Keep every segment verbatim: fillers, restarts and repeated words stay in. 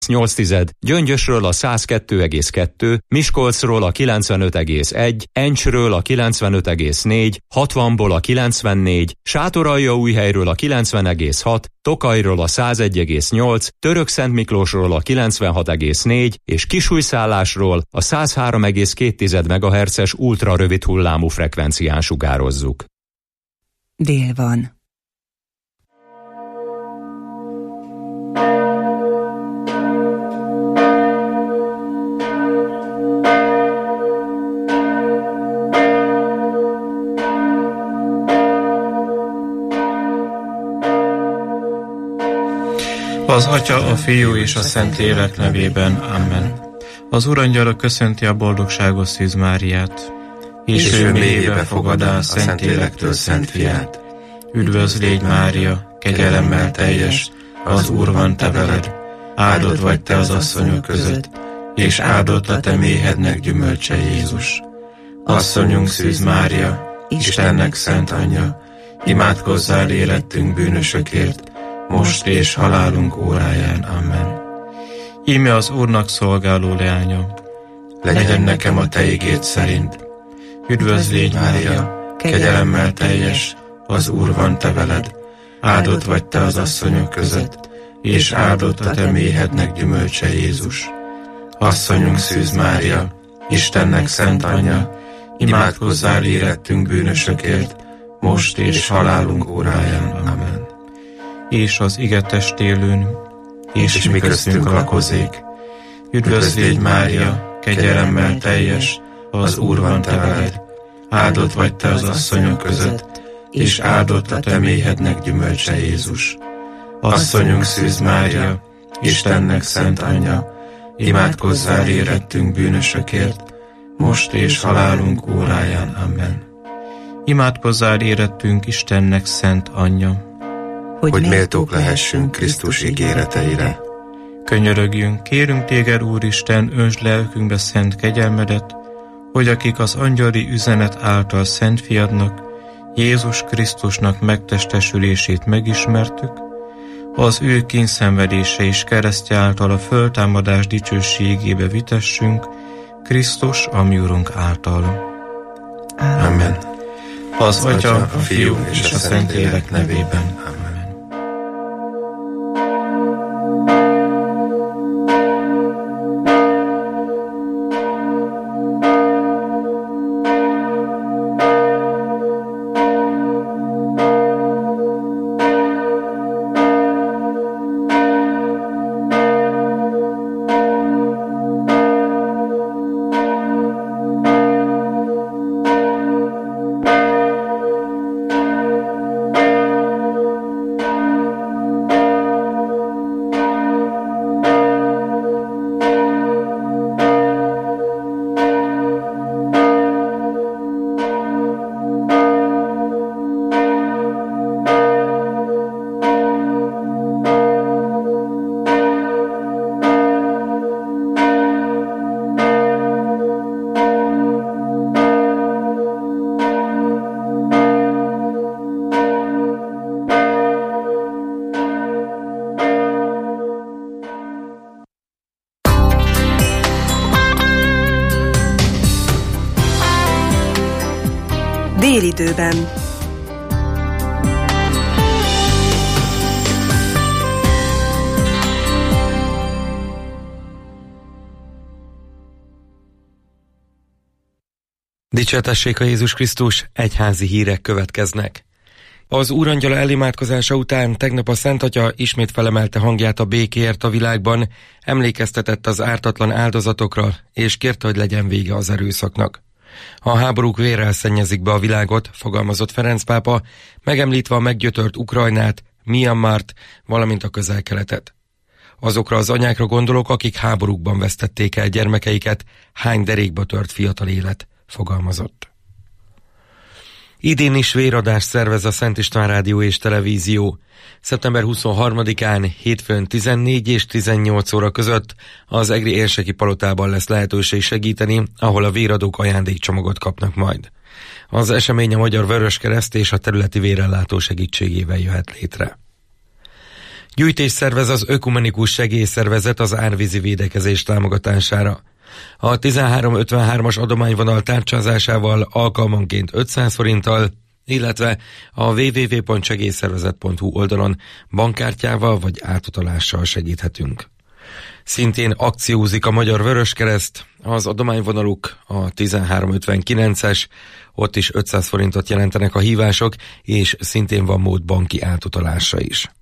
nyolc tized, Gyöngyösről a száz kettő egész kettő, Miskolcról a kilencvenöt egész egy, Encsről a kilencvenöt egész négy, hatvanból a kilencvennégy, Sátoraljaújhelyről a kilencven egész hat, Tokajról a száz egy egész nyolc, Törökszentmiklósról a kilencvenhat egész négy és Kisújszállásról a száz három egész két megahertzes ultrarövid hullámú frekvencián sugározzuk. Dél van. Az Atya, a Fiú és a Szentlélek nevében. Amen. Az Urangyala köszönti a boldogságos Szűz Máriát, és, és ő mélyébe fogadá a Szentlélektől Szent Fiát. Üdvözl légy, Mária, kegyelemmel teljes, az Úr van te veled, áldott vagy te az asszonyok között, és áldott a te méhednek gyümölcse Jézus. Asszonyunk Szűz Mária, Istennek szent anyja, imádkozzál érettünk bűnösökért, most és halálunk óráján. Amen. Íme az Úrnak szolgáló leánya, legyen nekem a te igéd szerint. Üdvözl légy, Mária, kegyelemmel teljes, az Úr van te veled, áldott vagy te az asszonyok között, és áldott a te méhednek gyümölcse Jézus. Asszonyunk Szűz Mária, Istennek szent anyja, imádkozzál érettünk bűnösökért, most és halálunk óráján. Amen. És az ige testélőn, és, és mi köztünk lakozik. Üdvözl légy, Mária, kegyelemmel teljes, az Úr van te veled, áldott vagy te az asszonyok között, és áldott a te méhednek gyümölcse Jézus. Asszonyunk Szűz Mária, Istennek szent anyja, imádkozzál érettünk bűnösökért, most és halálunk óráján. Amen. Imádkozzál érettünk Istennek szent anyja, hogy, hogy méltók lehessünk Krisztus ígéreteire. Könyörögjünk, kérünk téged, Úristen, öntsd lelkünkbe szent kegyelmedet, hogy akik az angyali üzenet által Szent Fiadnak, Jézus Krisztusnak megtestesülését megismertük, az ő kínszenvedése és keresztje által a föltámadás dicsőségébe vitessünk, Krisztus, a mi Urunk által. Amen. Az Atya, a Fiú és a Szentlélek nevében. Amen. Délidőben. Dicsértessék a Jézus Krisztus, egyházi hírek következnek. Az Úrangyala elimádkozása után tegnap a Szent Atya ismét felemelte hangját a békéért a világban, emlékeztetett az ártatlan áldozatokra, és kérte, hogy legyen vége az erőszaknak. A háborúk vérrel szennyezik be a világot, fogalmazott Ferenc pápa, megemlítve a meggyötört Ukrajnát, Myanmart, valamint a Közel-Keletet. Azokra az anyákra gondolok, akik háborúkban vesztették el gyermekeiket, hány derékba tört fiatal élet, fogalmazott. Idén is véradást szervez a Szent István Rádió és Televízió. szeptember huszonharmadikán hétfőn tizennégy és tizennyolc óra között az egri érseki palotában lesz lehetőség segíteni, ahol a véradók ajándékcsomagot kapnak majd. Az esemény a Magyar Vöröskereszt és a területi vérellátó segítségével jöhet létre. Gyűjtés szervez az Ökumenikus Segélyszervezet az árvízi védekezés támogatására. A tizenhárom ötvenhármas adományvonal tárcsázásával alkalmanként ötszáz forinttal, illetve a double-u double-u double-u pont segélyszervezet pont hu oldalon bankkártyával vagy átutalással segíthetünk. Szintén akciózik a Magyar Vöröskereszt, az adományvonaluk a tizenhárom ötvenkilences, ott is ötszáz forintot jelentenek a hívások, és szintén van mód banki átutalásra is.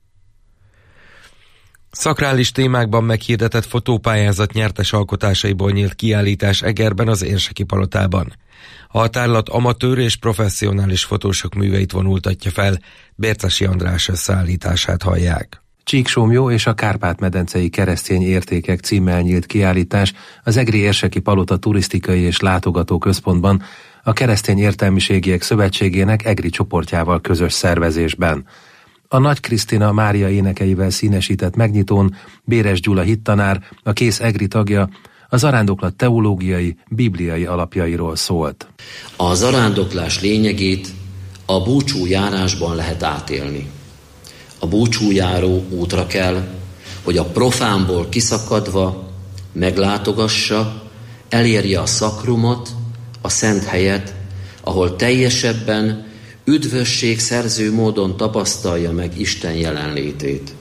Szakrális témákban meghirdetett fotópályázat nyertes alkotásaiból nyílt kiállítás Egerben az Érseki Palotában. A tárlat amatőr és professzionális fotósok műveit vonultatja fel, Bércesi András összeállítását hallják. Csíksomlyó és a Kárpát-medencei keresztény értékek címmel nyílt kiállítás az Egri Érseki Palota turisztikai és látogató központban a Keresztény Értelmiségiek Szövetségének Egri csoportjával közös szervezésben. A Nagy Krisztina Mária énekeivel színesített megnyitón Béres Gyula hittanár, a Kész Egri tagja, a zarándoklat teológiai, bibliai alapjairól szólt. A zarándoklás lényegét a búcsújárásban lehet átélni. A búcsújáró útra kell, hogy a profánból kiszakadva meglátogassa, elérje a szakrumot, a szent helyet, ahol teljesebben, üdvösség szerző módon tapasztalja meg Isten jelenlétét.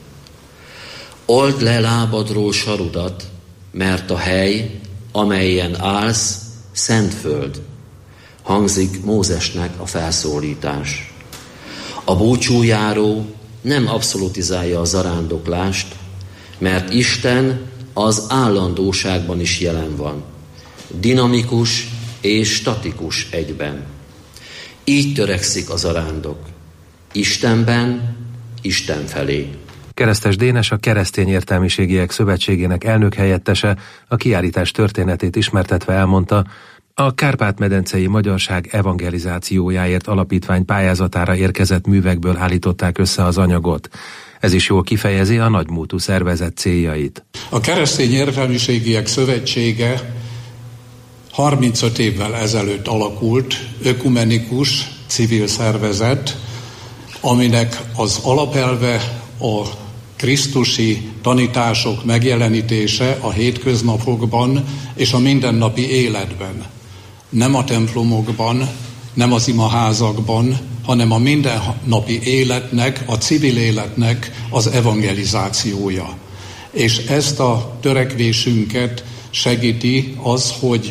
Old le lábadról sarudat, mert a hely, amelyen állsz, szent föld, hangzik Mózesnek a felszólítás. A búcsújáró nem abszolutizálja a zarándoklást, mert Isten az állandóságban is jelen van, dinamikus és statikus egyben. Így törekszik a zarándok, Istenben, Isten felé. Keresztes Dénes, a Keresztény Értelmiségiek Szövetségének elnök helyettese a kiállítás történetét ismertetve elmondta, a Kárpát-medencei Magyarság evangelizációjáért alapítvány pályázatára érkezett művekből állították össze az anyagot. Ez is jól kifejezi a nagymúltú szervezet céljait. A Keresztény Értelmiségiek Szövetsége harmincöt évvel ezelőtt alakult ökumenikus civil szervezet, aminek az alapelve a krisztusi tanítások megjelenítése a hétköznapokban és a mindennapi életben. Nem a templomokban, nem az imaházakban, hanem a mindennapi életnek, a civil életnek az evangelizációja. És ezt a törekvésünket segíti az, hogy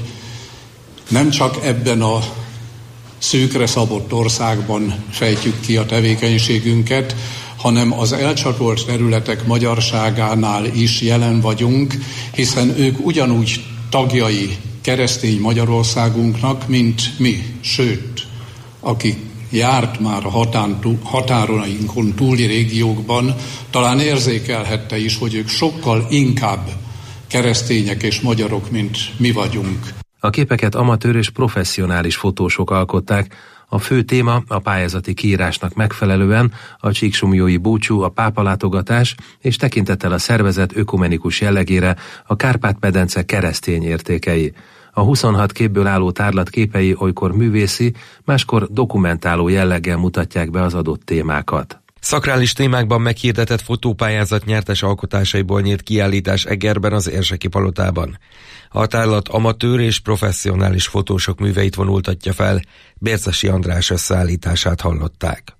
nem csak ebben a szűkre szabott országban fejtjük ki a tevékenységünket, hanem az elcsatolt területek magyarságánál is jelen vagyunk, hiszen ők ugyanúgy tagjai keresztény Magyarországunknak, mint mi. Sőt, aki járt már a határainkon túli régiókban, talán érzékelhette is, hogy ők sokkal inkább keresztények és magyarok, mint mi vagyunk. A képeket amatőr és professzionális fotósok alkották. A fő téma a pályázati kiírásnak megfelelően a csíksomlyói búcsú, a pápalátogatás, és tekintettel a szervezet ökumenikus jellegére a Kárpát-medence keresztény értékei. A huszonhat képből álló tárlat képei olykor művészi, máskor dokumentáló jelleggel mutatják be az adott témákat. Szakrális témákban meghirdetett fotópályázat nyertes alkotásaiból nyílt kiállítás Egerben az Érseki Palotában. A tárlat amatőr és professzionális fotósok műveit vonultatja fel, Bércesi András összeállítását hallották.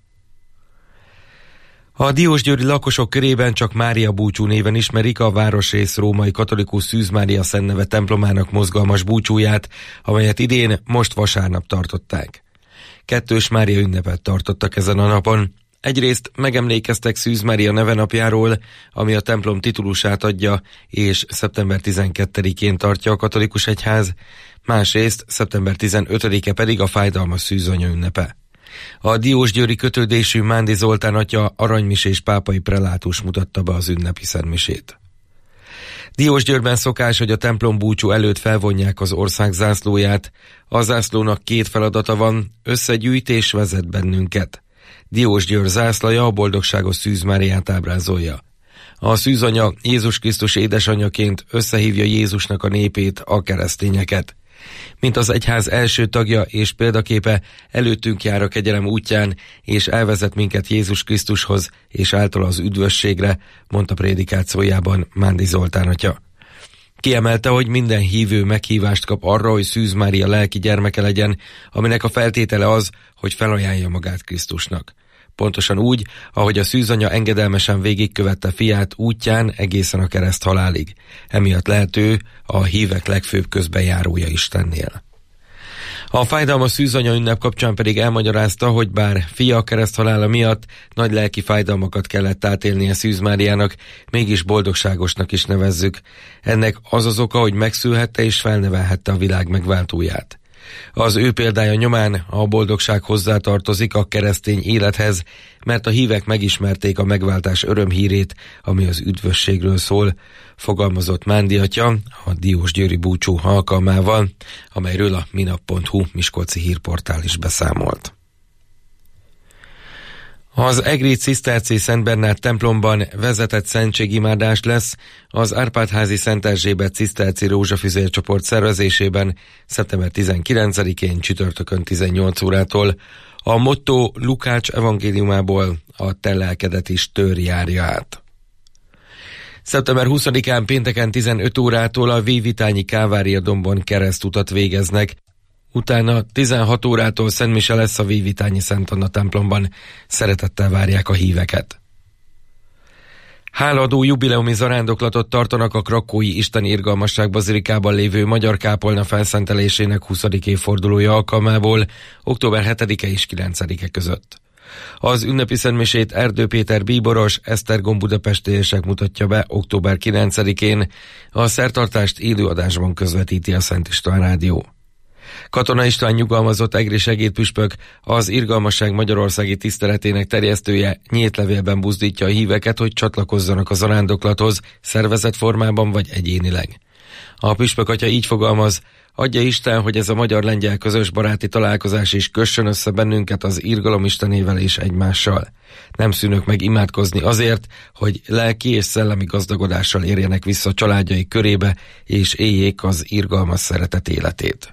A diósgyőri lakosok körében csak Mária búcsú néven ismerik a városrész római katolikus Szűz Mária Szentneve templomának mozgalmas búcsúját, amelyet idén most vasárnap tartották. Kettős Mária ünnepet tartottak ezen a napon. Egyrészt megemlékeztek Szűz Mária nevenapjáról, ami a templom titulusát adja, és szeptember tizenkettedikén tartja a katolikus egyház, másrészt szeptember tizenötödike pedig a fájdalmas szűzanya ünnepe. A diósgyőri kötődésű Mándi Zoltán atya aranymisés pápai prelátus mutatta be az ünnepi szentmisét. Diósgyőrben szokás, hogy a templom búcsú előtt felvonják az ország zászlóját. A zászlónak két feladata van, összegyűjtés vezet bennünket. Diósgyőr zászlaja a boldogságos Szűz Máriát ábrázolja. A szűzanya Jézus Krisztus édesanyjaként összehívja Jézusnak a népét, a keresztényeket. Mint az egyház első tagja és példaképe, előttünk jár a kegyelem útján, és elvezet minket Jézus Krisztushoz, és által az üdvösségre, mondta prédikációjában Mándi Zoltán atya. Kiemelte, hogy minden hívő meghívást kap arra, hogy Szűz Mária lelki gyermeke legyen, aminek a feltétele az, hogy felajánlja magát Krisztusnak. Pontosan úgy, ahogy a szűzanya engedelmesen végigkövette fiát útján egészen a kereszt halálig. Emiatt lehet ő a hívek legfőbb közbenjárója Istennél. A fájdalmas szűzanya ünnep kapcsán pedig elmagyarázta, hogy bár fia kereszthalála miatt nagy lelki fájdalmakat kellett átélnie Szűz Máriának, mégis boldogságosnak is nevezzük. Ennek az az oka, hogy megszülhette és felnevelhette a világ megváltóját. Az ő példája nyomán a boldogság hozzátartozik a keresztény élethez, mert a hívek megismerték a megváltás örömhírét, ami az üdvösségről szól, fogalmazott Mándi atya a diósgyőri búcsú alkalmával, amelyről a minap pont hu miskolci hírportál is beszámolt. Az egri ciszterci Szent Bernát templomban vezetett szentségimádás lesz az Árpád-házi Szent Erzsébet ciszterci rózsafüzér csoport szervezésében szeptember tizenkilencedikén csütörtökön tizennyolc órától. A motto Lukács evangéliumából a te lelkedet is tör járja át. szeptember huszadikán pénteken tizenöt órától a Vévitányi Kávária dombon keresztutat végeznek. Utána tizenhat órától szentmise lesz a Vévitányi Szent Anna templomban. Szeretettel várják a híveket. Hálaadó jubileumi zarándoklatot tartanak a Krakói Isten Irgalmasság bazilikában lévő Magyar Kápolna felszentelésének huszadik évfordulója alkalmából október hetedike és kilencedike között. Az ünnepi szentmisét Erdő Péter bíboros, Esztergom budapestiesek mutatja be október kilencedikén, a szertartást élőadásban közvetíti a Szent István Rádió. Katona István nyugalmazott egri segédpüspök, az Irgalmasság magyarországi tiszteletének terjesztője nyílt levélben buzdítja a híveket, hogy csatlakozzanak a zarándoklathoz, szervezett formában vagy egyénileg. A püspök atya így fogalmaz: adja Isten, hogy ez a magyar-lengyel közös baráti találkozás is kössön össze bennünket az irgalom Istenével és egymással. Nem szűnök meg imádkozni azért, hogy lelki és szellemi gazdagodással érjenek vissza családjai körébe, és éljék az irgalmas szeretet életét.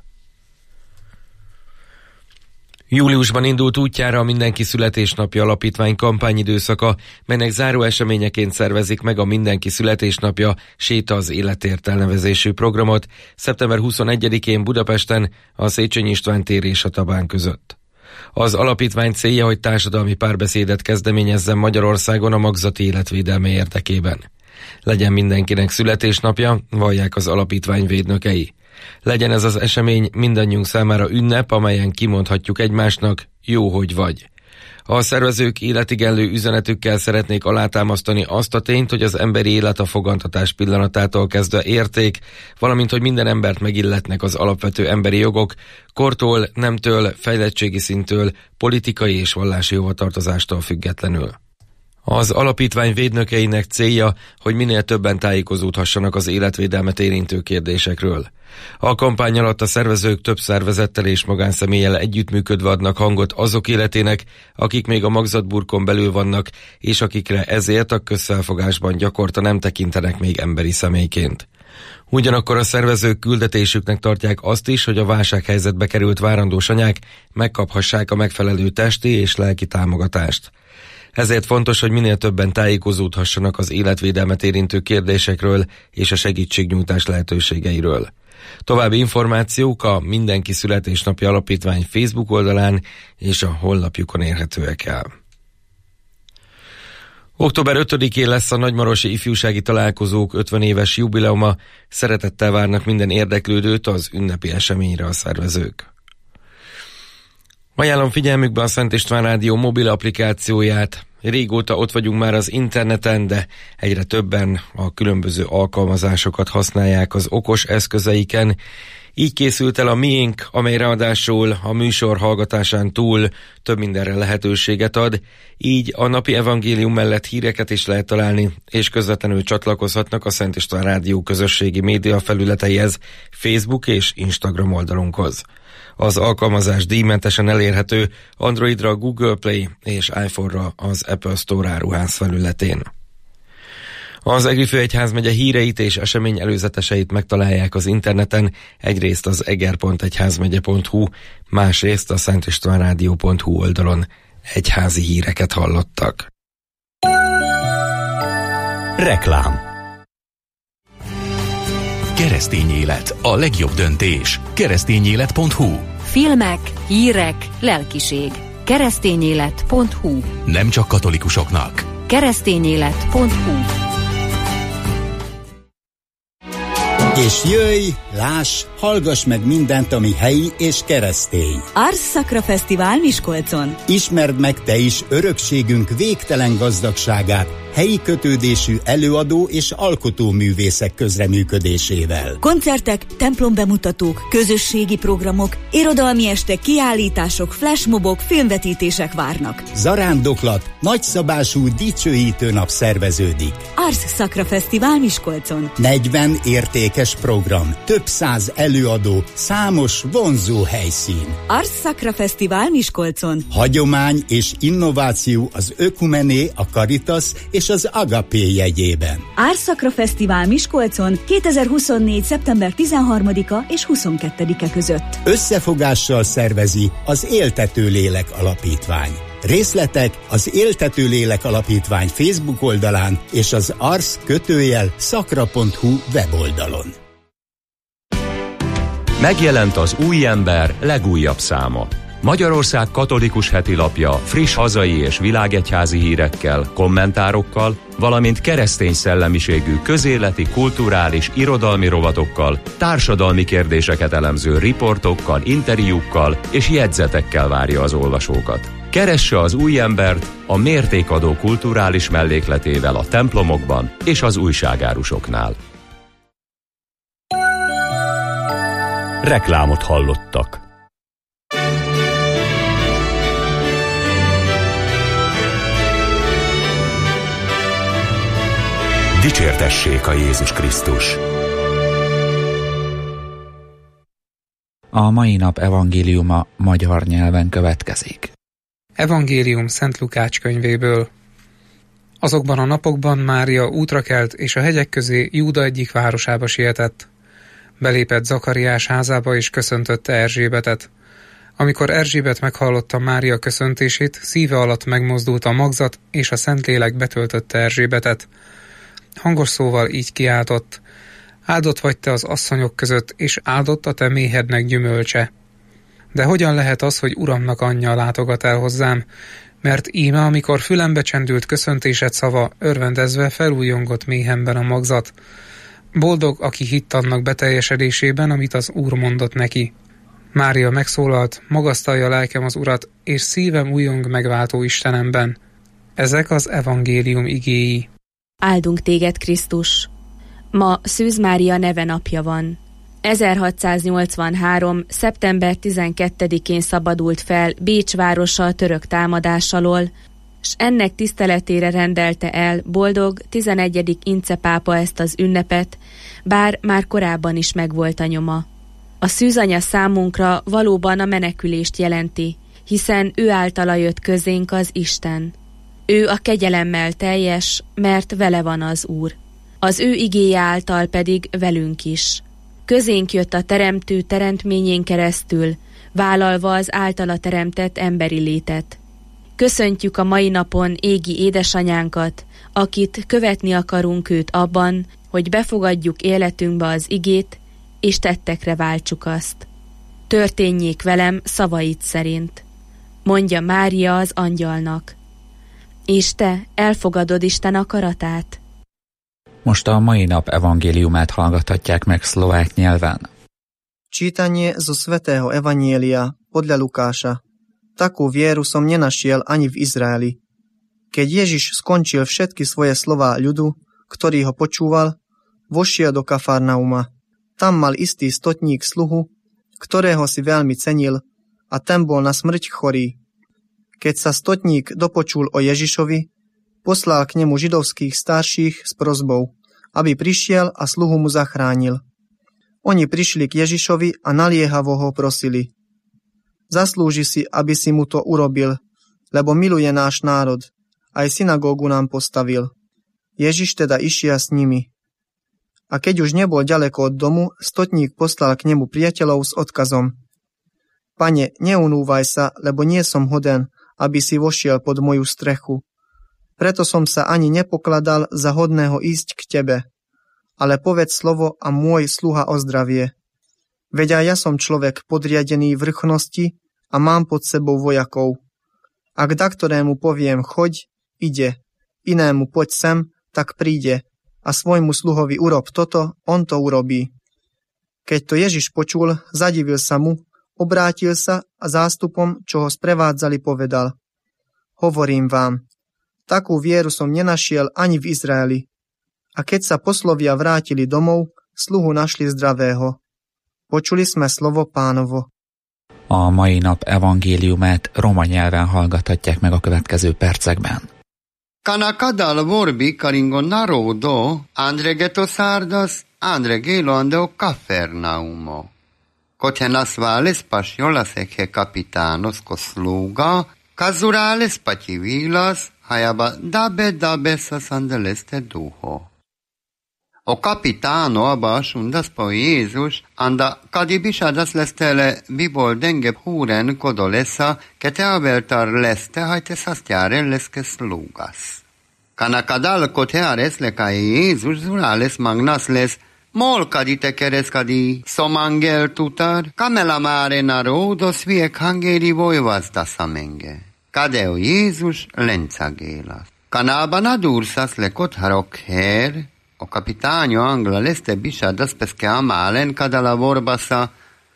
Júliusban indult útjára a Mindenki Születésnapja Alapítvány kampányidőszaka, melynek záró eseményeként szervezik meg a Mindenki Születésnapja Séta az életért elnevezésű programot szeptember huszonegyedikén Budapesten, a Széchenyi István tér és a Tabán között. Az alapítvány célja, hogy társadalmi párbeszédet kezdeményezzen Magyarországon a magzati életvédelme érdekében. Legyen mindenkinek születésnapja, vallják az alapítvány védnökei. Legyen ez az esemény mindannyiunk számára ünnep, amelyen kimondhatjuk egymásnak: jó, hogy vagy. A szervezők életigenlő üzenetükkel szeretnék alátámasztani azt a tényt, hogy az emberi élet a fogantatás pillanatától kezdve érték, valamint hogy minden embert megilletnek az alapvető emberi jogok, kortól, nemtől, fejlettségi szinttől, politikai és vallási hovatartozástól függetlenül. Az alapítvány védnökeinek célja, hogy minél többen tájékozódhassanak az életvédelmet érintő kérdésekről. A kampány alatt a szervezők több szervezettel és magánszemélyel együttműködve adnak hangot azok életének, akik még a magzatburkon belül vannak, és akikre ezért a közfelfogásban gyakorta nem tekintenek még emberi személyként. Ugyanakkor a szervezők küldetésüknek tartják azt is, hogy a válsághelyzetbe került várandós anyák megkaphassák a megfelelő testi és lelki támogatást. Ezért fontos, hogy minél többen tájékozódhassanak az életvédelmet érintő kérdésekről és a segítségnyújtás lehetőségeiről. További információk a Mindenki Születésnapja Alapítvány Facebook oldalán és a honlapjukon érhetőek el. október ötödikén lesz a Nagymarosi Ifjúsági Találkozók ötven éves jubileuma, szeretettel várnak minden érdeklődőt az ünnepi eseményre a szervezők. Ajánlom figyelmükbe a Szent István Rádió mobil applikációját. Régóta ott vagyunk már az interneten, de egyre többen a különböző alkalmazásokat használják az okos eszközeiken. Így készült el a miénk, amely ráadásul a műsor hallgatásán túl több mindenre lehetőséget ad, így a napi evangélium mellett híreket is lehet találni, és közvetlenül csatlakozhatnak a Szent István Rádió közösségi média felületeihez, Facebook és Instagram oldalunkhoz. Az alkalmazás díjmentesen elérhető Androidra a Google Play és iPhone-ra az Apple Store áruház felületén. Az Egri Főegyházmegye híreit és esemény előzeteseit megtalálják az interneten, egyrészt az eger pont egyházmegye pont hu, másrészt a szentistvánrádió pont hu oldalon. Egyházi híreket hallottak. Reklám. Keresztény élet, a legjobb döntés. keresztényélet pont hu. Filmek, hírek, lelkiség. keresztényélet pont hu. Nem csak katolikusoknak. keresztényélet pont hu. És jöjj, láss, hallgass meg mindent, ami helyi és keresztény. Ars Sacra Fesztivál Miskolcon. Ismerd meg te is örökségünk végtelen gazdagságát, helyi kötődésű előadó és alkotóművészek közreműködésével. Koncertek, templombemutatók, közösségi programok, irodalmi estek, kiállítások, flashmobok, filmvetítések várnak. Zarándoklat, nagyszabású dicsőítő nap szerveződik. Ars Sacra Fesztivál Miskolcon. negyven értékes program, több száz előadó, számos vonzó helyszín. Ars Sacra Fesztivál Miskolcon. Hagyomány és innováció az Ökumené, a Caritas és az Agapé jegyében. Ars Sacra Fesztivál Miskolcon kétezer-huszonnégy. szeptember tizenharmadika és huszonkettedike között. Összefogással szervezi az Éltető Lélek Alapítvány. Részletek az Éltető Lélek Alapítvány Facebook oldalán és az ars kötőjel szakra pont hu weboldalon. Megjelent az Új Ember legújabb száma. Magyarország katolikus hetilapja friss hazai és világegyházi hírekkel, kommentárokkal, valamint keresztény szellemiségű közéleti, kulturális, irodalmi rovatokkal, társadalmi kérdéseket elemző riportokkal, interjúkkal és jegyzetekkel várja az olvasókat. Keresse az Új Embert a mértékadó kulturális mellékletével a templomokban és az újságárusoknál. Reklámot hallottak. Dicsértessék a Jézus Krisztus! A mai nap evangéliuma magyar nyelven következik. Evangélium Szent Lukács könyvéből. Azokban a napokban Mária útra kelt, és a hegyek közé Júda egyik városába sietett. Belépett Zakariás házába, és köszöntötte Erzsébetet. Amikor Erzsébet meghallotta Mária köszöntését, szíve alatt megmozdult a magzat, és a Szentlélek betöltötte Erzsébetet. Hangos szóval így kiáltott: áldott vagy te az asszonyok között, és áldott a te méhednek gyümölcse. De hogyan lehet az, hogy Uramnak anyja látogat el hozzám? Mert íme, amikor fülembe csendült köszöntésed szava, örvendezve felújongott méhemben a magzat. Boldog, aki hitt annak beteljesedésében, amit az Úr mondott neki. Mária megszólalt: magasztalja lelkem az Urat, és szívem újjong megváltó Istenemben. Ezek az evangélium igéi. Áldunk téged, Krisztus! Ma Szűz Mária neve napja van. ezerhatszáznyolcvanhárom. szeptember tizenkettedikén szabadult fel Bécs városa a török támadás alól, s ennek tiszteletére rendelte el boldog tizenegyedik Ince pápa ezt az ünnepet, bár már korábban is megvolt a nyoma. A szűzanya számunkra valóban a menekülést jelenti, hiszen ő általa jött közénk az Isten. Ő a kegyelemmel teljes, mert vele van az Úr. Az ő igéje által pedig velünk is. Közénk jött a teremtő teremtményén keresztül, vállalva az általa teremtett emberi létet. Köszöntjük a mai napon égi édesanyánkat, akit követni akarunk őt abban, hogy befogadjuk életünkbe az igét, és tettekre váltsuk azt. Történjék velem szavait szerint, mondja Mária az angyalnak. És te elfogadod Isten akaratát? Most a mai nap evangéliumát hallgathatják meg szlovák nyelven. Čítanie zo svätého evanjelia podľa Lukáša. Takú vieru som nenašiel ani v Izraeli. Keď Ježiš skončil všetky svoje slová ľudu, ktorý ho počúval, vošiel do Kafarnauma. Tam mal istý stotník sluhu, ktorého si veľmi cenil, a ten bol na smrť chorý. Keď sa stotník dopočul o Ježišovi, poslal k nemu židovských starších s prosbou, aby prišiel a sluhu mu zachránil. Oni prišli k Ježišovi a naliehavo ho prosili: zaslúži si, aby si mu to urobil, lebo miluje náš národ, aj synagógu nám postavil. Ježiš teda išiel s nimi. A keď už nebol ďaleko od domu, stotník poslal k nemu priateľov s odkazom: Pane, neunúvaj sa, lebo nie som hoden, aby si vošiel pod moju strechu. Preto som sa ani nepokladal za hodného ísť k tebe. Ale povedz slovo a môj sluha ozdravie. Veď aj ja som človek podriadený vrchnosti a mám pod sebou vojakov. Ak da ktorému poviem choď, ide, inému poď sem, tak príde, a svojmu sluhovi urob toto, on to urobí. Keď to Ježiš počul, zadivil sa mu, obrátil sa a zástupom, čo ho sprevádzali, povedal: Hovorím vám, takú vieru som nenašiel ani v Izraeli. A keď sa poslovia vrátili domov, sluhu našli zdravého. Počuli sme slovo Pánovo. A mai nap evangéliumát roma nyelven hallgathatják meg a következő percekben. Kanakadal vorbi karingo narodo, andregeto sardas, andregelo andeo Cafernaumo. Kotenas vales pasiolas eche capitanos cosluga, cazurales pacivilas, hayaba dabe dabe sasandeleste duho. O capitano abas undas po Jézus, anda kadibisadas lestele bibol denge huren kodolesa, que te abertar leste haite sastiare leske slugas. Kanakadal koteares le ca Jézus zurales magnas les, mol kadite keres kadi somangel tutar, kamela mare narodos viek hangeri vojvas da samenge. Kadeo Jézus lencagélas. Kanában adursas le kotharok her, o capitano angla leste bisadas peske amalen kadala vorbasa,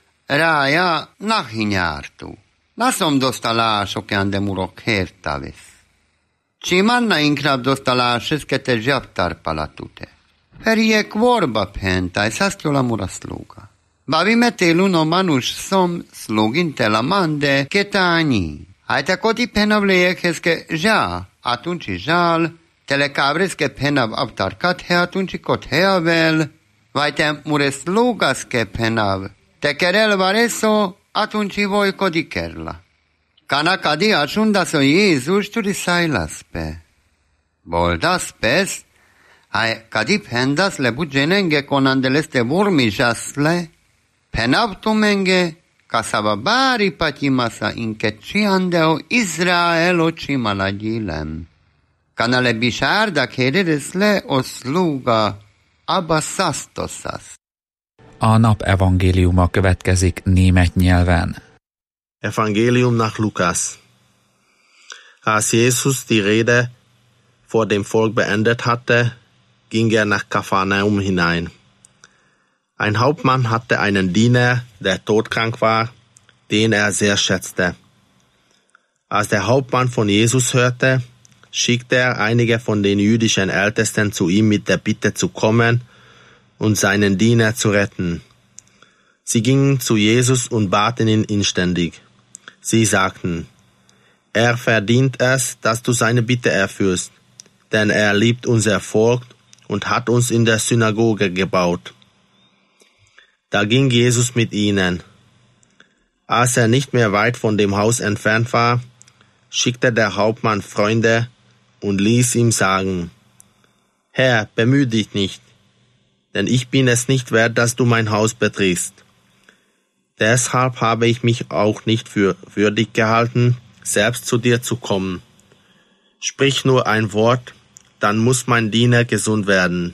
rája nahinyártu. Nasom dostalások jandemurok hertavis. Csimanna inkább dostalásez kete zsaptar palatute. Feriek vorba pentai, szasztjola mura sluga. Bavi metel uno manus som sluginte la mande ketani. Haite koti penavleiekhez ke zsá, atunci zsál, telecabres que penav aptar kathe atunci kotheavel, vaite mures lugas que penav, te kerel vareso atunci voi kodikerla. Kanakadi asundas o Jézus turi sailaspe. Boldas pes, hai kadi pendas le bugenenge konandeleste vormijasle, penav tumenge, kasava bari patimasa inke ciandeo Izraelo cimalagilem. Kanale bisárda kéreres le o sluga abaszasztoszas. A nap evangéliuma következik német nyelven. Evangelium nach Lukas. Als Jesus die Rede vor dem Volk beendet hatte, ging er nach Kapharnaum hinein. Ein Hauptmann hatte einen Diener, der todkrank war, den er sehr schätzte. Als der Hauptmann von Jesus hörte, schickte er einige von den jüdischen Ältesten zu ihm mit der Bitte zu kommen und seinen Diener zu retten. Sie gingen zu Jesus und baten ihn inständig. Sie sagten: Er verdient es, dass du seine Bitte erfüllst, denn er liebt unser Volk und hat uns in der Synagoge gebaut. Da ging Jesus mit ihnen. Als er nicht mehr weit von dem Haus entfernt war, schickte der Hauptmann Freunde und ließ ihm sagen: Herr, bemühe dich nicht, denn ich bin es nicht wert, dass du mein Haus betrittst. Deshalb habe ich mich auch nicht für würdig gehalten, selbst zu dir zu kommen. Sprich nur ein Wort, dann muss mein Diener gesund werden.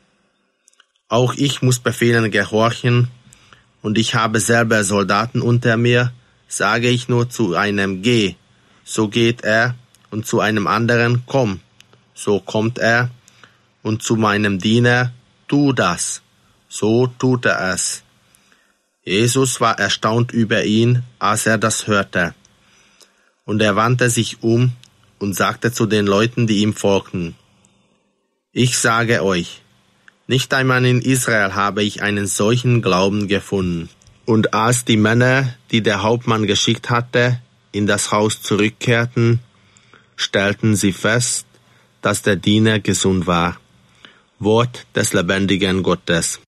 Auch ich muss Befehlen gehorchen, und ich habe selber Soldaten unter mir, sage ich nur zu einem Geh, so geht er, und zu einem anderen komm, so kommt er, und zu meinem Diener tu das, so tut er es. Jesus war erstaunt über ihn, als er das hörte. Und er wandte sich um und sagte zu den Leuten, die ihm folgten: Ich sage euch, nicht einmal in Israel habe ich einen solchen Glauben gefunden. Und als die Männer, die der Hauptmann geschickt hatte, in das Haus zurückkehrten, stellten sie fest, dass der Diener gesund war. Wort des lebendigen Gottes.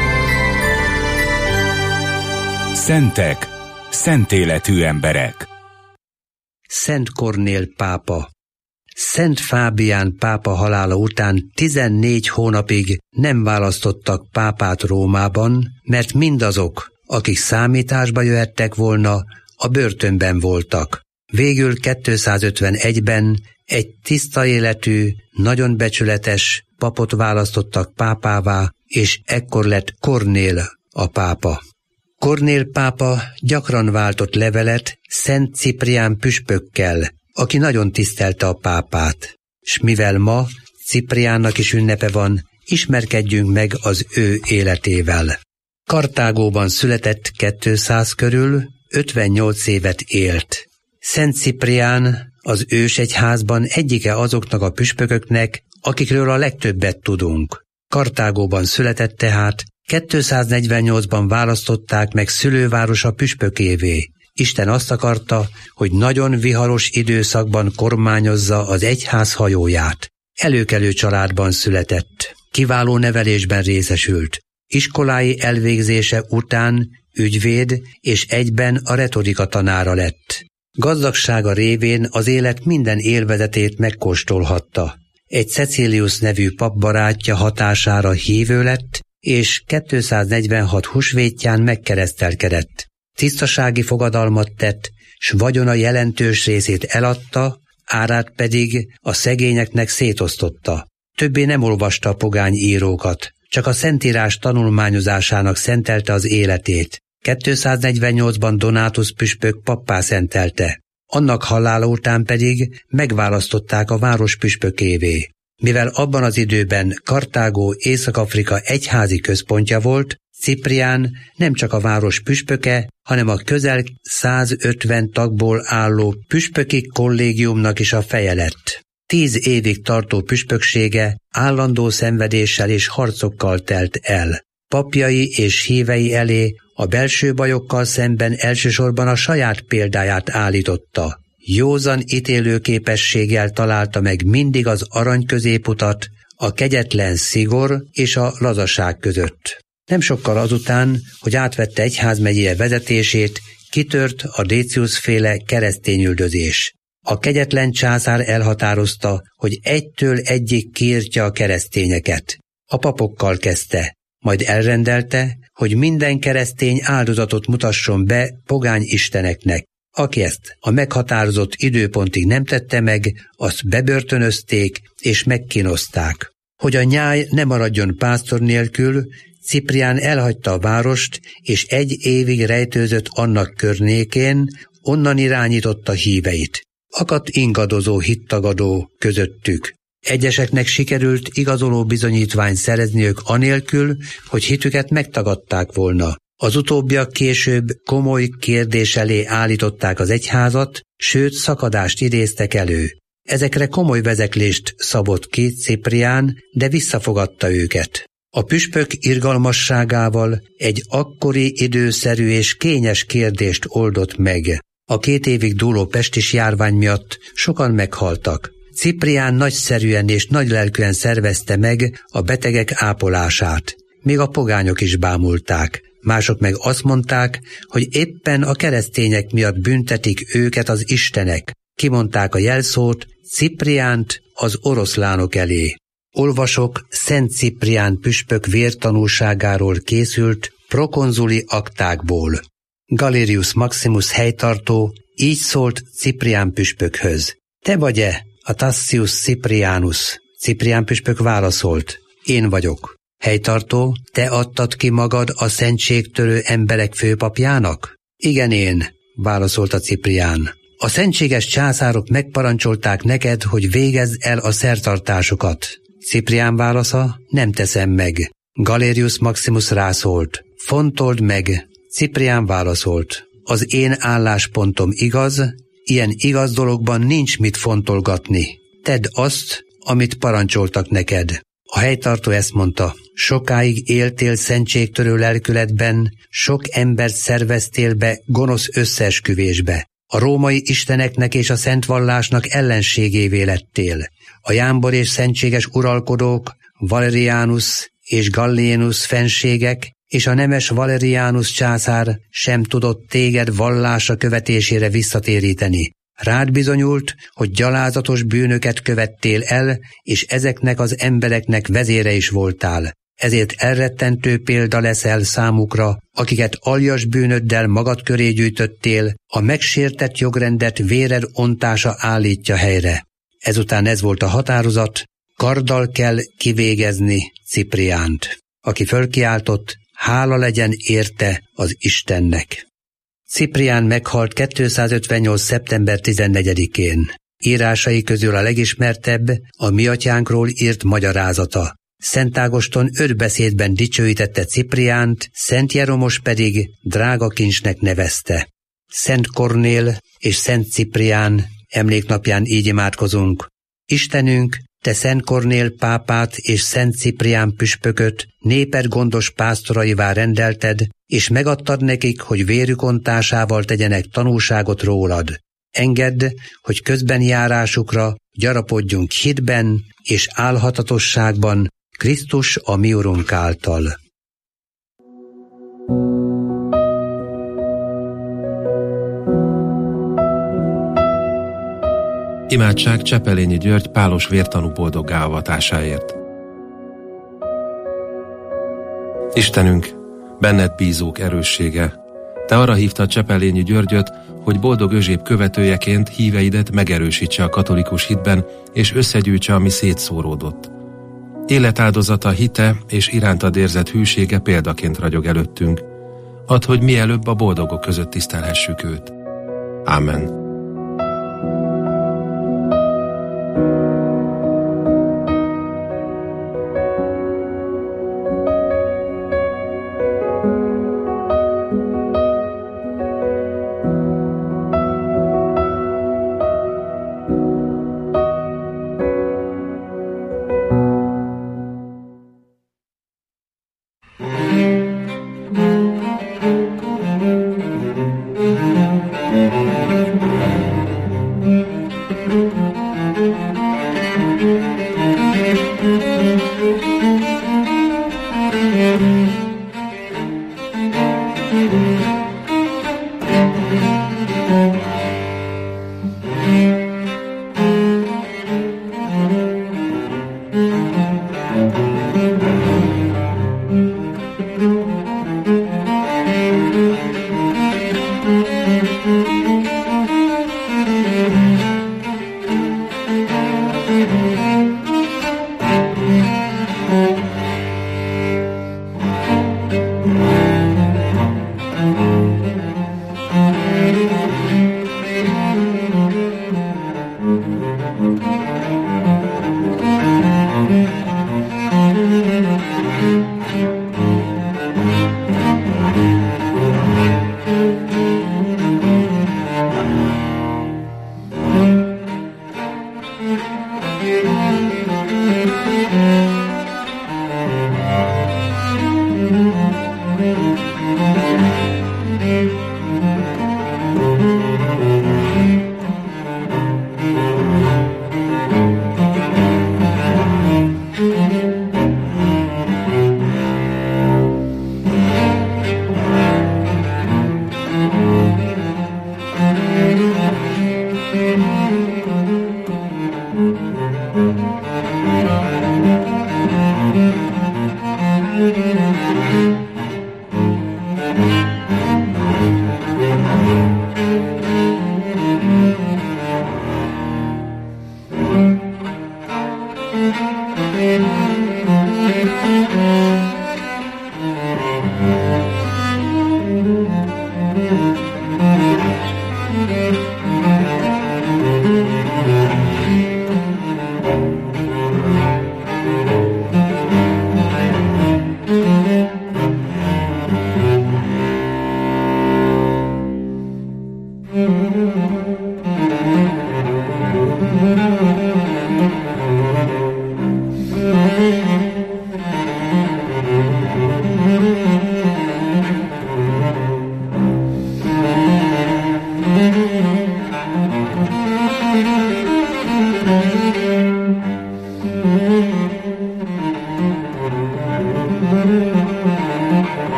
Szentek, szentéletű emberek. Szent Kornél pápa. Szent Fábián pápa halála után tizennégy hónapig nem választottak pápát Rómában, mert mindazok, akik számításba jöhettek volna, a börtönben voltak. Végül kétszázötvenegyben egy tiszta életű, nagyon becsületes papot választottak pápává, és ekkor lett Kornél a pápa. Kornél pápa gyakran váltott levelet Szent Ciprián püspökkel, aki nagyon tisztelte a pápát. S mivel ma Cipriánnak is ünnepe van, ismerkedjünk meg az ő életével. Kartágóban született kétszáz körül, ötvennyolc évet élt. Szent Ciprián az ősegyházban egyike azoknak a püspököknek, akikről a legtöbbet tudunk. Kartágóban született tehát, kétszáznegyvennyolcban választották meg szülővárosa püspökévé. Isten azt akarta, hogy nagyon viharos időszakban kormányozza az egyház hajóját. Előkelő családban született, kiváló nevelésben részesült. Iskolái elvégzése után ügyvéd és egyben a retorika tanára lett. Gazdagsága révén az élet minden élvezetét megkóstolhatta. Egy Cecilius nevű papbarátja hatására hívő lett, és kétszáznegyvenhat húsvétján megkeresztelkedett. Tisztasági fogadalmat tett, s vagyona jelentős részét eladta, árát pedig a szegényeknek szétosztotta. Többé nem olvasta a pogány írókat, csak a Szentírás tanulmányozásának szentelte az életét. kétszáznegyvennyolcban Donátus püspök pappá szentelte. Annak halála után pedig megválasztották a város püspökévé. Mivel abban az időben Kartágó Észak-Afrika egyházi központja volt, Ciprián nem csak a város püspöke, hanem a közel százötven tagból álló püspöki kollégiumnak is a feje lett. Tíz évig tartó püspöksége állandó szenvedéssel és harcokkal telt el. Papjai és hívei elé a belső bajokkal szemben elsősorban a saját példáját állította. Józan ítélőképességgel találta meg mindig az arany középutat, a kegyetlen szigor és a lazaság között. Nem sokkal azután, hogy átvette egyházmegyéje vezetését, kitört a Décius-féle keresztényüldözés. A kegyetlen császár elhatározta, hogy egytől egyig kiirtja a keresztényeket. A papokkal kezdte, majd elrendelte, hogy minden keresztény áldozatot mutasson be pogány isteneknek. Aki ezt a meghatározott időpontig nem tette meg, azt bebörtönözték és megkínozták. Hogy a nyáj ne maradjon pásztor nélkül, Ciprián elhagyta a várost, és egy évig rejtőzött annak környékén, onnan irányította híveit. Akadt ingadozó hittagadó közöttük. Egyeseknek sikerült igazoló bizonyítványt szerezniük anélkül, hogy hitüket megtagadták volna. Az utóbbiak később komoly kérdés elé állították az egyházat, sőt szakadást idéztek elő. Ezekre komoly vezeklést szabott ki Ciprián, de visszafogadta őket. A püspök irgalmasságával egy akkori időszerű és kényes kérdést oldott meg. A két évig dúló pestis járvány miatt sokan meghaltak. Ciprián nagyszerűen és nagylelkűen szervezte meg a betegek ápolását. Még a pogányok is bámulták. Mások meg azt mondták, hogy éppen a keresztények miatt büntetik őket az istenek. Kimondták a jelszót, Cipriánt az oroszlánok elé. Olvasok Szent Ciprián püspök vértanúságáról készült prokonzuli aktákból. Galerius Maximus helytartó így szólt Ciprián püspökhöz. Te vagy-e a Tassius Ciprianus? Ciprián püspök válaszolt. Én vagyok. Helytartó, te adtad ki magad a szentségtörő emberek főpapjának? Igen, én, válaszolta Ciprián. A szentséges császárok megparancsolták neked, hogy végezd el a szertartásokat. Ciprián válasza, nem teszem meg. Galerius Maximus rászólt. Fontold meg. Ciprián válaszolt. Az én álláspontom igaz, ilyen igaz dologban nincs mit fontolgatni. Tedd azt, amit parancsoltak neked. A helytartó ezt mondta, sokáig éltél szentségtörő lelkületben, sok embert szerveztél be gonosz összeesküvésbe. A római isteneknek és a szent vallásnak ellenségévé lettél. A jámbor és szentséges uralkodók, Valerianus és Gallienus fenségek és a nemes Valerianus császár sem tudott téged vallása követésére visszatéríteni. Rád bizonyult, hogy gyalázatos bűnöket követtél el, és ezeknek az embereknek vezére is voltál. Ezért elrettentő példa leszel számukra, akiket aljas bűnöddel magad köré gyűjtöttél, a megsértett jogrendet véred ontása állítja helyre. Ezután ez volt a határozat, karddal kell kivégezni Cipriánt, aki fölkiáltott, hála legyen érte az Istennek. Ciprián meghalt kétszázötvennyolc. szeptember tizennegyedikén. Írásai közül a legismertebb a mi atyánkról írt magyarázata. Szent Ágoston öt beszédben dicsőítette Cipriánt, Szent Jeromos pedig drága kincsnek nevezte. Szent Kornél és Szent Ciprián emléknapján így imádkozunk. Istenünk, te Szent Kornél pápát és Szent Ciprián püspököt néped gondos pásztoraivá rendelted, és megadtad nekik, hogy vérük ontásával tegyenek tanúságot rólad. Engedd, hogy közben járásukra gyarapodjunk hitben és álhatatosságban Krisztus a mi Urunk által. Imádság Csepelényi György pálos vértanú boldoggá avatásáért. Istenünk, benned bízók erőssége, te arra hívtad Csepelényi Györgyöt, hogy boldog Özséb követőjeként híveidet megerősítse a katolikus hitben, és összegyűjtse, ami szétszóródott. Életáldozata, hite és irántad érzett hűsége példaként ragyog előttünk. Add, hogy mielőbb a boldogok között tisztelhessük őt. Ámen.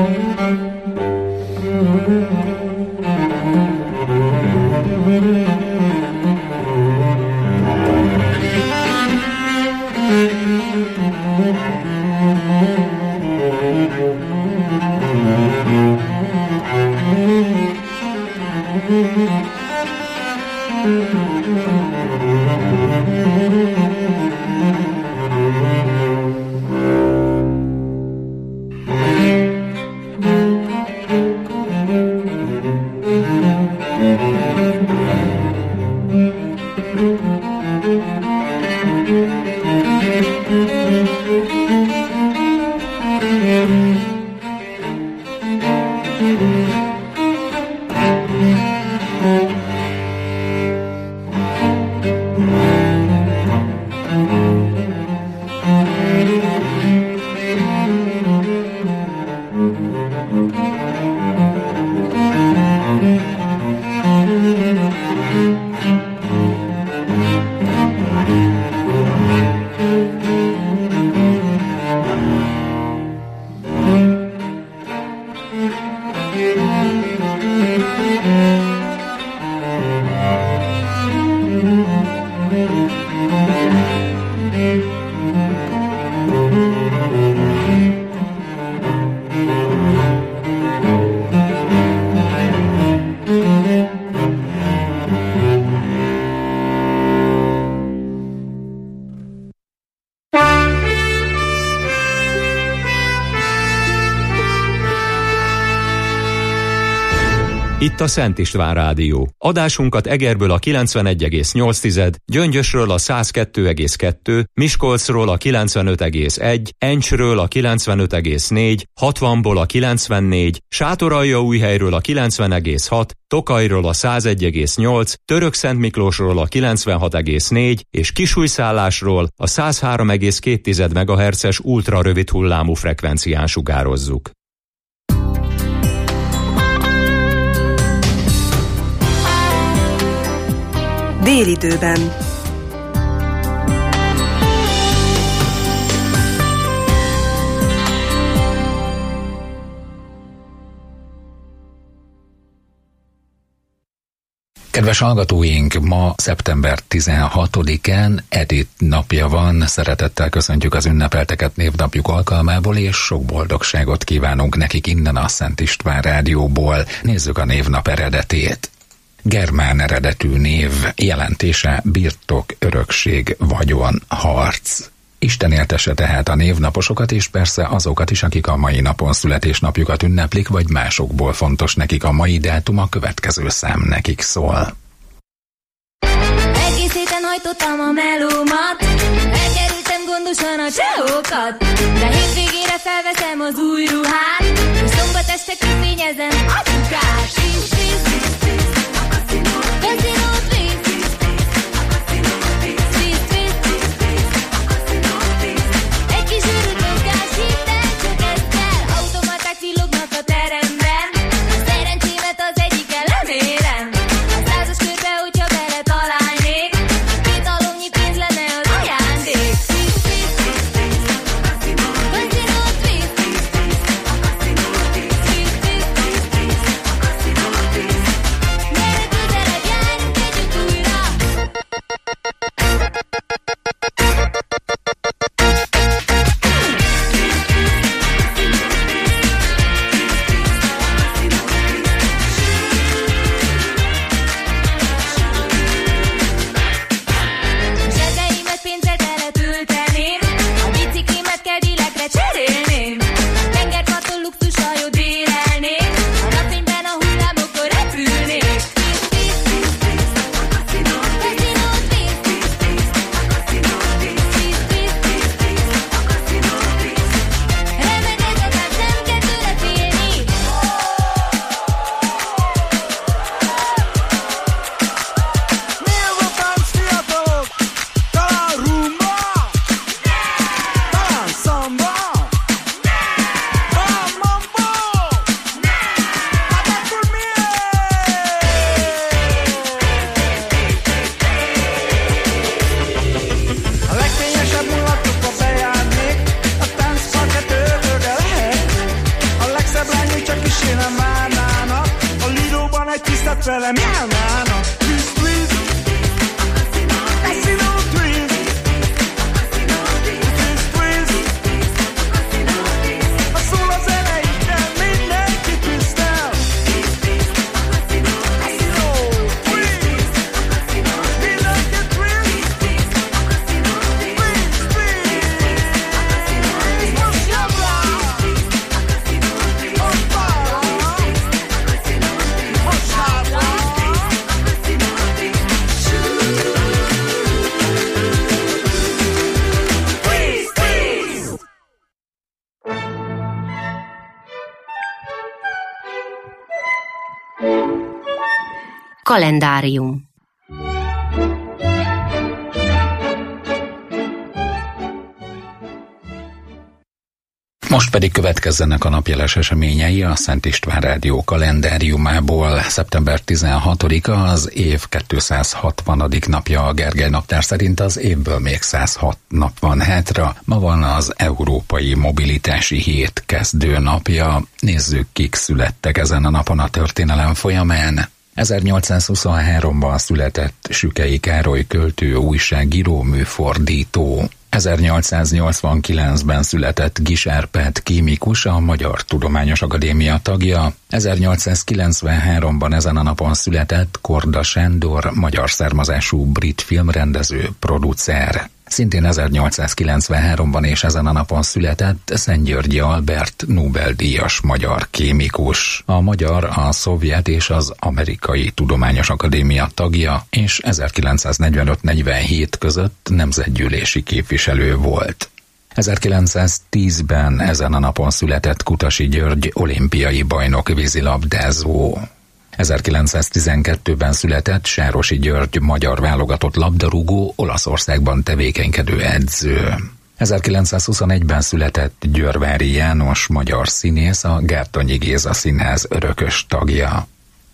Itt a Szent István Rádió. Adásunkat Egerből a kilencvenegy egész nyolc, Gyöngyösről a száz kettő egész kettő, Miskolcról a kilencvenöt egész egy, Encsről a kilencvenöt egész négy, hatvanból a kilencvennégy, Sátoraljaújhelyről a kilencven egész hat, Tokajról a száz egy egész nyolc, Törökszentmiklósról a kilencvenhat egész négy és Kisújszállásról a száz három egész két megahertzes ultra rövid hullámú frekvencián sugározzuk. Délidőben. Kedves hallgatóink, ma szeptember tizenhatodikán Edith napja van. Szeretettel köszöntjük az ünnepelteket névnapjuk alkalmából, és sok boldogságot kívánunk nekik innen a Szent István Rádióból. Nézzük a névnap eredetét. Germán eredetű név, jelentése birtok, örökség, vagyon, harc. Isten éltesse tehát a névnaposokat, és persze azokat is, akik a mai napon születésnapjukat ünneplik, vagy másokból fontos nekik a mai dátum, a következő szám nekik szól. Egész héten hajtottam a melómat, elkerültem gondosan a csehókat, de hétvégére felveszem az új ruhát, és szombat este köpényezem a csukát. Casino, please. Please, please. Egy kis őrült mozgás, hidd el, csak ezt kell. Automaták villognak a teremben, a szerencsémet az egyikkel lemérem. A százas körbe, hogyha bele találnék, két alomnyi pénz lenne az ajándék. Please, please. Casino, please. Please, please. kérem várnának, a Lidóban egy tisztelt velem járnának. Twist, twist, casino twist, twist, twist, ha szól a zene, igen, mindenki twistel. Casino twist, mindenki twist, twist, twist, most jobbra. Kalendárium. Most pedig következzenek a napjeles eseményei a Szent István Rádió kalendáriumából. szeptember tizenhatodika az év kétszázhatvanadik napja a Gergely naptár szerint, az évből még száz hat nap van hátra. Ma van az Európai Mobilitási Hét kezdő napja. Nézzük, kik születtek ezen a napon a történelem folyamán. ezernyolcszázhuszonháromban született Sükei Károly költő, újságíró, műfordító. ezernyolcszáznyolcvankilencben született Giss Árpád kémikus, a Magyar Tudományos Akadémia tagja. ezernyolcszázkilencvenháromban ezen a napon született Korda Sándor, magyar származású brit filmrendező, producer. Szintén ezernyolcszázkilencvenháromban és ezen a napon született Szentgyörgyi Albert, Nobel-díjas magyar kémikus. A magyar, a szovjet és az amerikai Tudományos Akadémia tagja, és ezerkilencszáznegyvenöt negyvenhét között nemzetgyűlési képviselő volt. ezerkilencszáztízben ezen a napon született Kutasi György, olimpiai bajnok vízilabdázó. ezerkilencszáztizenkettőben született Sárosi György, magyar válogatott labdarúgó, Olaszországban tevékenykedő edző. ezerkilencszázhuszonegyben született Győrvári János, magyar színész, a Gártonyi Géza Színház örökös tagja.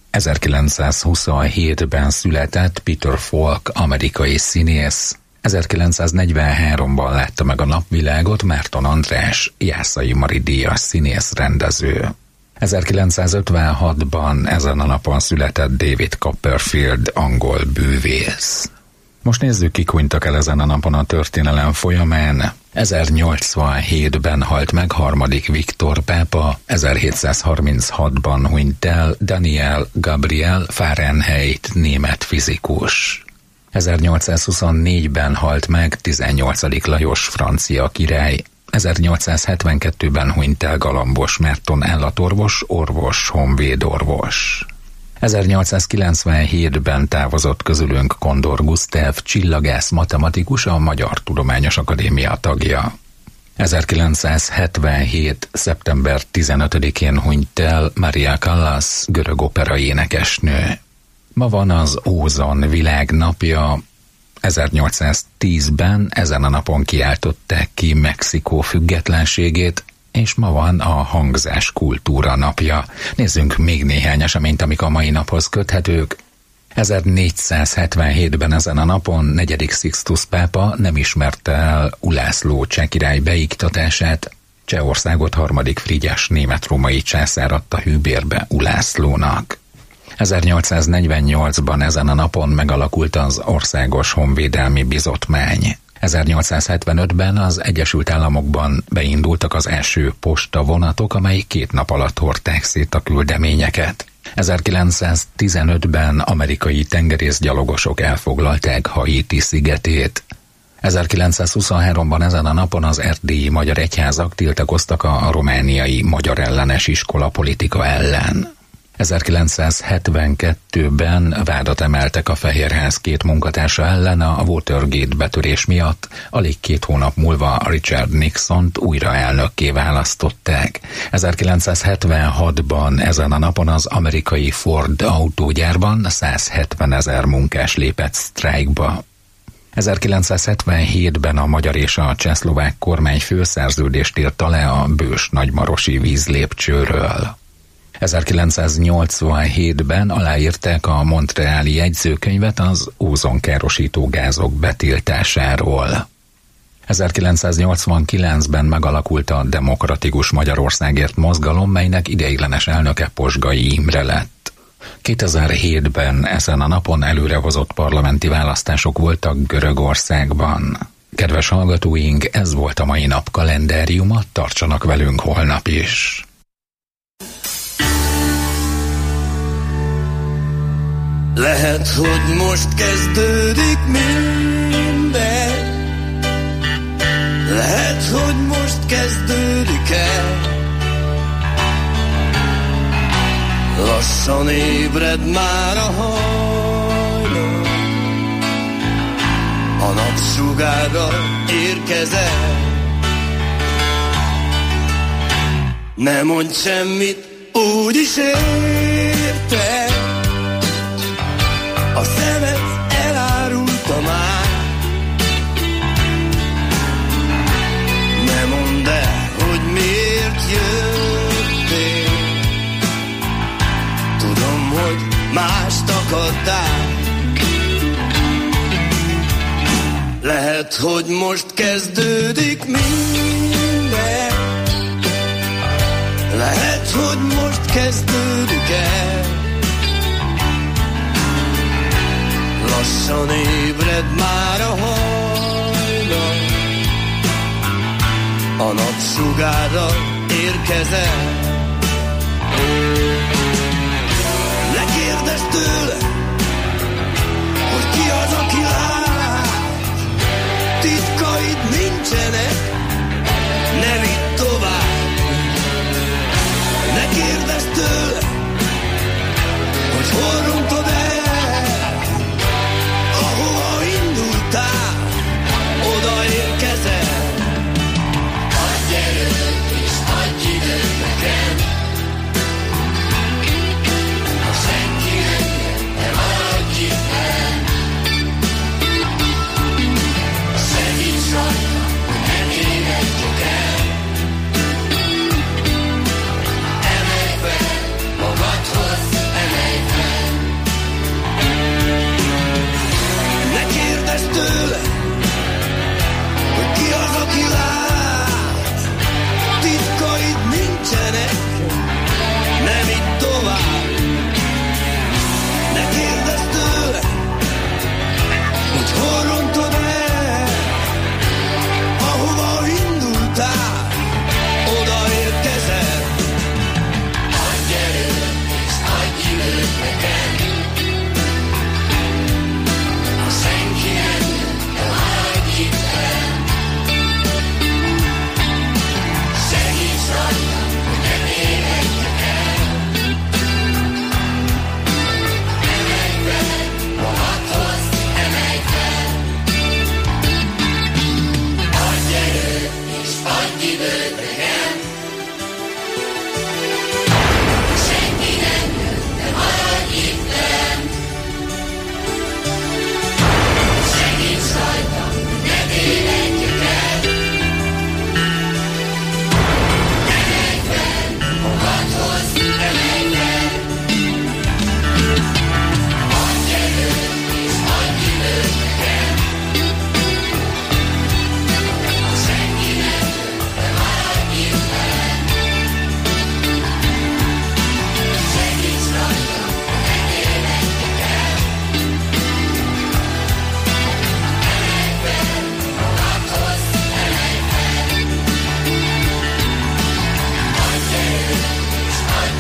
ezerkilencszázhuszonhétben született Peter Falk, amerikai színész. ezerkilencszáznegyvenháromban látta meg a napvilágot Márton András, Jászai Mari díjas színész, rendező. ezerkilencszázötvenhatban ezen a napon született David Copperfield, angol bűvész. Most nézzük, kik hunytak el ezen a napon a történelem folyamán. ezernyolcvanhétben halt meg harmadik Viktor pápa, ezerhétszázharminchatban hunyt el Daniel Gabriel Fahrenheit, német fizikus. ezernyolcszázhuszonnégyben halt meg tizennyolcadik Lajos francia király, ezernyolcszázhetvenkettőben hunyt el Galambos Márton állatorvos, orvos, honvédorvos. ezernyolcszázkilencvenhétben távozott közülünk Kondor Gusztáv, csillagász, matematikus, a Magyar Tudományos Akadémia tagja. ezerkilencszázhetvenhét. szeptember tizenötödikén hunyt el Maria Callas, görög opera énekesnő. Ma van az ózon világnapja. ezernyolcszáztízben ezen a napon kiáltották ki Mexikó függetlenségét, és ma van a hangzás kultúra napja. Nézzünk még néhány eseményt, amik a mai naphoz köthetők. ezernégyszázhetvenhétben ezen a napon negyedik Sixtus pápa nem ismerte el Ulászló cseh király beiktatását. Csehországot harmadik Frigyes német-római császár adta hűbérbe Ulászlónak. ezernyolcszáznegyvennyolcban ezen a napon megalakult az Országos Honvédelmi Bizottmány. ezernyolcszázhetvenötben az Egyesült Államokban beindultak az első postavonatok, amely két nap alatt hordták szét a küldeményeket. ezerkilencszáztizenötben amerikai tengerészgyalogosok elfoglalták Haiti szigetét. ezerkilencszázhuszonháromban ezen a napon az erdélyi magyar egyházak tiltakoztak a romániai magyar ellenes iskola politika ellen. ezerkilencszázhetvenkettőben vádat emeltek a Fehérház két munkatársa ellen a Watergate betörés miatt, alig két hónap múlva Richard Nixont újra elnökké választották. ezerkilencszázhetvenhatban ezen a napon az amerikai Ford autógyárban százhetvenezer munkás lépett sztrájkba. ezerkilencszázhetvenhétben a magyar és a csehszlovák kormány főszerződést írta le a bős nagymarosi vízlépcsőről. ezerkilencszáznyolcvanhétben aláírták a montreali jegyzőkönyvet az ózonkárosító gázok betiltásáról. ezerkilencszáznyolcvankilencben megalakult a Demokratikus Magyarországért mozgalom, melynek ideiglenes elnöke Posgai Imre lett. kétezer-hétben ezen a napon előrehozott parlamenti választások voltak Görögországban. Kedves hallgatóink, ez volt a mai nap kalendáriuma, tartsanak velünk holnap is. Lehet, hogy most kezdődik minden, lehet, hogy most kezdődik el. Lassan ébred már a hajnal, a napsugárral érkezel. Ne mondj semmit, úgyis érted, a szemed elárulta már. Ne mondd el, hogy miért jöttél, tudom, hogy mást akartál. Lehet, hogy most kezdődik minden, lehet, hogy most kezdődik el. Lassan ébred már a hajnal, a napsugárral érkezel. Ne kérdezz tőle, hogy ki az, aki lát, titkaid nincsenek, ne vidd tovább. Ne kérdezz tőle, hogy hol rontod el, ahova indultál, oda érkezel. Adj erőt és adj időt nekem, ha senki nem jön, ne maradj itt velem. Segíts rajta, hogy ne tévedjük el. Emelj fel magadhoz, emelj fel. Ne kérdezz tőle, hogy ki az, aki lát, titkaid nincsenek, nem itt tovább. Ne kérdezz tőle, hogy hol rontod el, ahova indultál, oda érkezel. Adj erőt és adj időt nekem, ha senki nem jön, ne maradj itt velem. Segíts rajta, hogy ne tévedjek el. Emelj fel magadhoz, emelj fel. Adj erőt és adj időt nekem, ha senki nem jön, ne maradj itt velem. Segíts rajta, hogy ne tévedjek el. Emelj fel magadhoz, emelj fel. Adj erőt és adj időt nekem, ha senki nem jön, ne maradj itt velem. Segíts rajta, hogy ne tévedjek el. Emelj fel magadhoz, emelj fel. Adj erőt és adj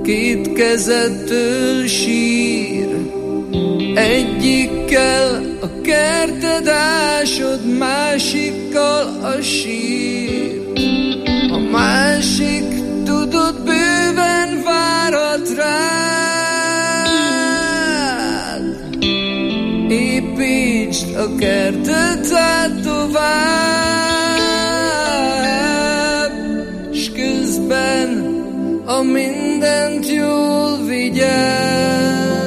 két kezettől sír. Egyikkel a kerted ásod, másikkal a sír. A másik, tudod, bőven várat rád. Építsd a kertet át tovább, s közben a mindent jól vigyázz.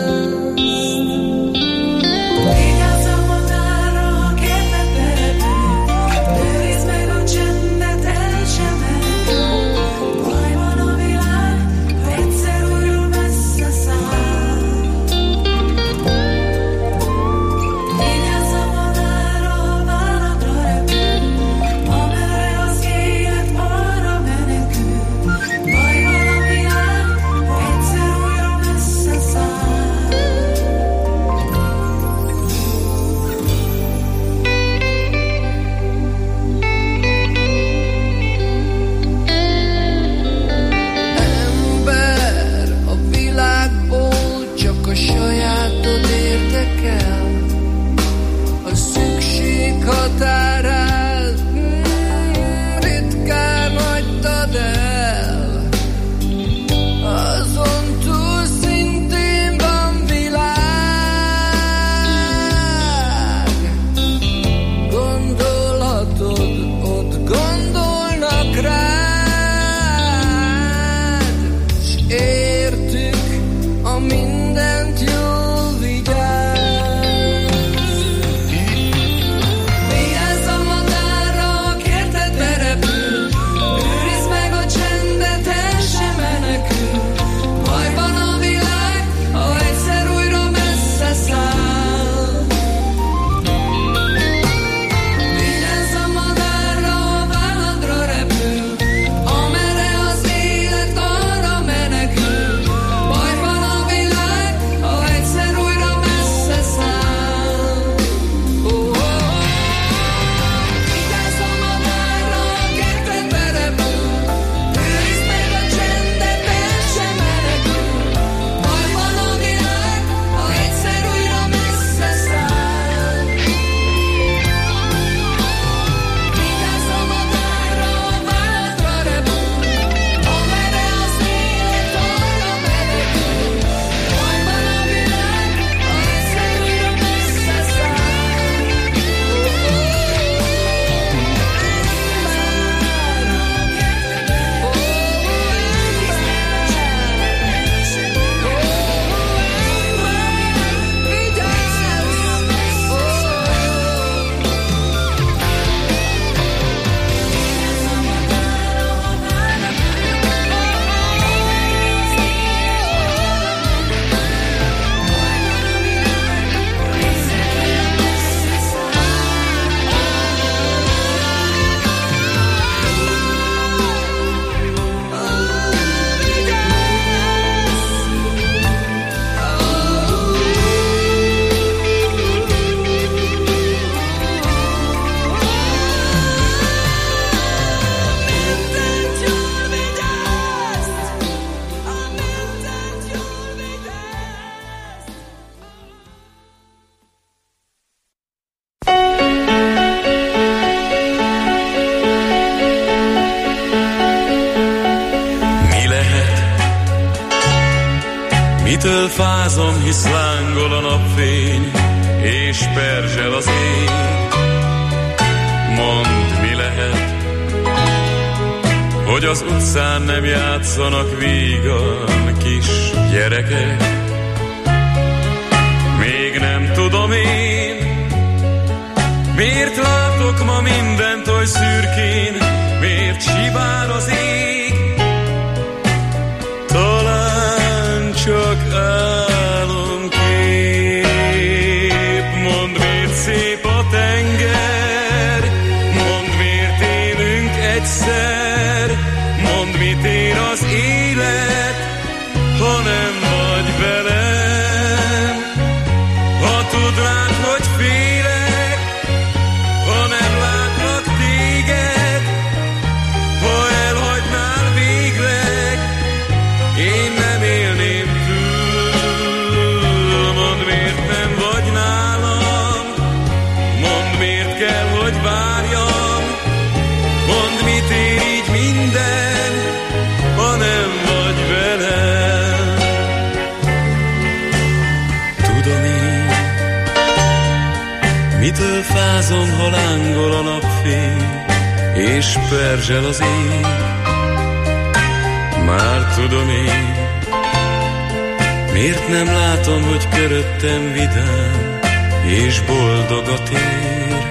Mitől fázom, hisz lángol a napfény, és perzsel az ég. Mondd, mi lehet, hogy az utcán nem játszanak vígan kis gyerekek. Még nem tudom én, miért látok ma mindent oly szürkén, miért sibál az ég. Talán csak álomkép. Mondd, miért szép a tenger, mondd, miért élünk egyszer, mondd, mit ér az élet, ha nem vagy velem. Ha tudnád, hogy félek, ha nem látlak téged, ha elhagynál Mitől fázom, ha lángol a napfény, és perzsel az ég? Már tudom én, miért nem látom, hogy köröttem vidám, és boldog a tér.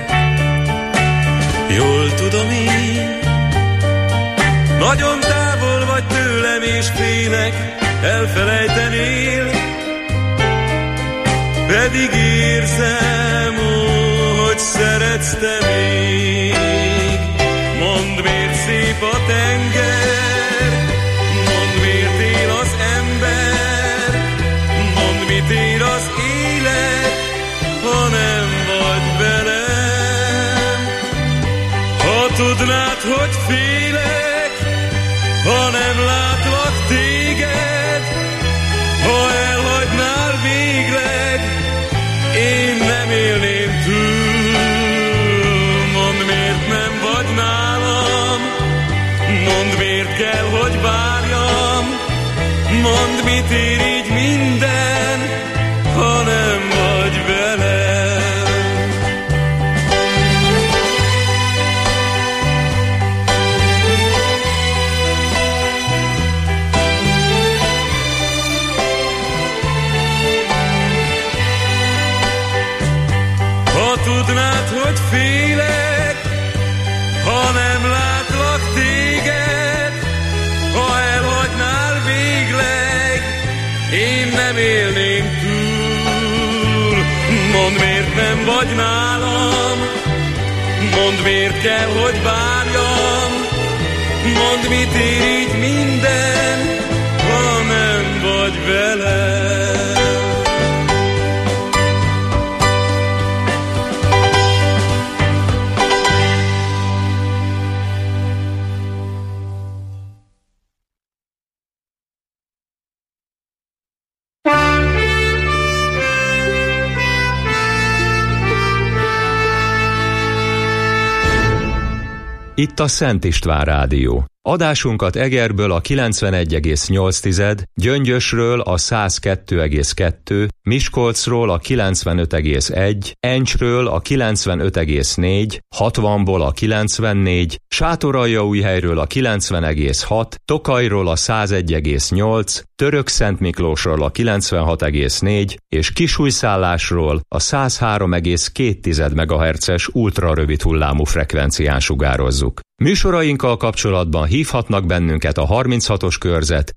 Jól tudom én, nagyon távol vagy tőlem, és félek, elfelejtenél. Pedig érzem, ó, hogy szeretsz te még. Mondd, miért szép a tenger, mondd, miért él az ember, mondd, mit ér az élet, ha nem vagy velem. Ha tudnád, hogy félek, ha nem látlak téged, ha elhagynál végleg, én nem élném túl. Mondd, miért nem vagy nálam, mondd, miért kell, hogy várjam, mondd, mit ér így minden, ha nem vagy velem. Ha tudnád, hogy félek, ha nem látlak téged, ha elhagynál végleg, én nem élném túl. Mondd, miért nem vagy nálam, mondd, miért kell, hogy várjam, mondd, mit ér így minden, ha nem vagy velem. Itt a Szent István Rádió. Adásunkat Egerből a kilencvenegy egész nyolc, Gyöngyösről a száz kettő egész kettő, Miskolcról a kilencvenöt egész egy, Encsről a kilencvenöt egész négy, hatvanból a kilencvennégy, Sátoraljaújhelyről a kilencven egész hat, Tokajról a száz egy egész nyolc, Törökszentmiklósról a kilencvenhat egész négy és Kisújszállásról a száz három egész két megahertzes ultrarövid hullámú frekvencián sugározzuk. Műsorainkkal kapcsolatban hívhatnak bennünket a harminchatos körzet